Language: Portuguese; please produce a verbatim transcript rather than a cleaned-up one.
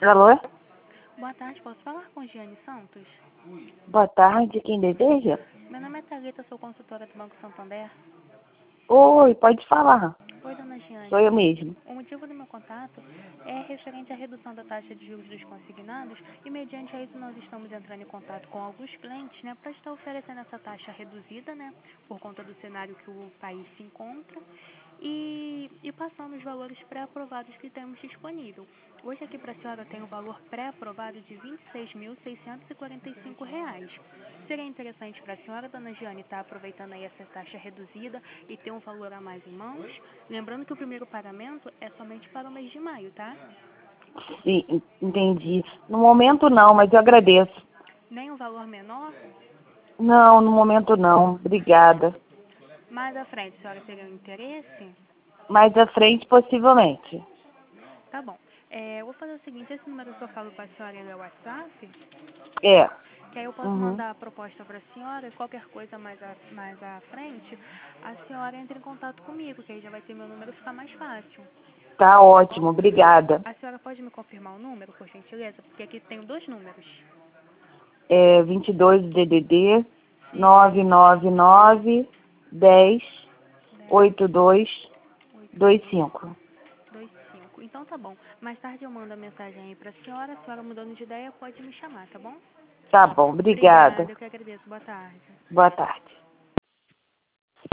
Alô? Boa tarde, posso falar com Giane Santos? Boa tarde, quem deseja? Meu nome é Thalita, sou consultora do Banco Santander. Oi, pode falar. Oi, dona Giane. Sou eu mesmo. O motivo do meu contato é referente à redução da taxa de juros dos consignados e, mediante a isso, nós estamos entrando em contato com alguns clientes, né, para estar oferecendo essa taxa reduzida, né, por conta do cenário que o país se encontra e, e passando os valores pré-aprovados que temos disponível. Hoje aqui para a senhora tem o valor pré-aprovado de vinte e seis mil seiscentos e quarenta e cinco reais. Seria interessante para a senhora, dona Giane, estar aproveitando aí essa taxa reduzida e ter um valor a mais em mãos? Lembrando que o primeiro pagamento é somente para o mês de maio, tá? Sim, entendi. No momento não, mas eu agradeço. Nem um valor menor? Não, no momento não. Obrigada. Mais à frente, a senhora teria um interesse? Mais à frente, possivelmente. Tá bom. É, eu vou fazer o seguinte, esse número que eu falo com a senhora é o WhatsApp, É. que aí eu posso Uhum. mandar a proposta para a senhora e qualquer coisa mais, a, mais à frente, a senhora entra em contato comigo, que aí já vai ter meu número e ficar mais fácil. Tá ótimo, obrigada. A senhora pode me confirmar o número, por gentileza? Porque aqui tem dois números. É vinte e dois D D D Sim. nove nove nove dez oitenta e dois vinte e cinco. dois cinco. Então tá bom. Mais tarde eu mando a mensagem aí pra senhora. A senhora mudando de ideia pode me chamar, tá bom? Tá bom, obrigada. Obrigada, eu que agradeço. Boa tarde. Boa tarde.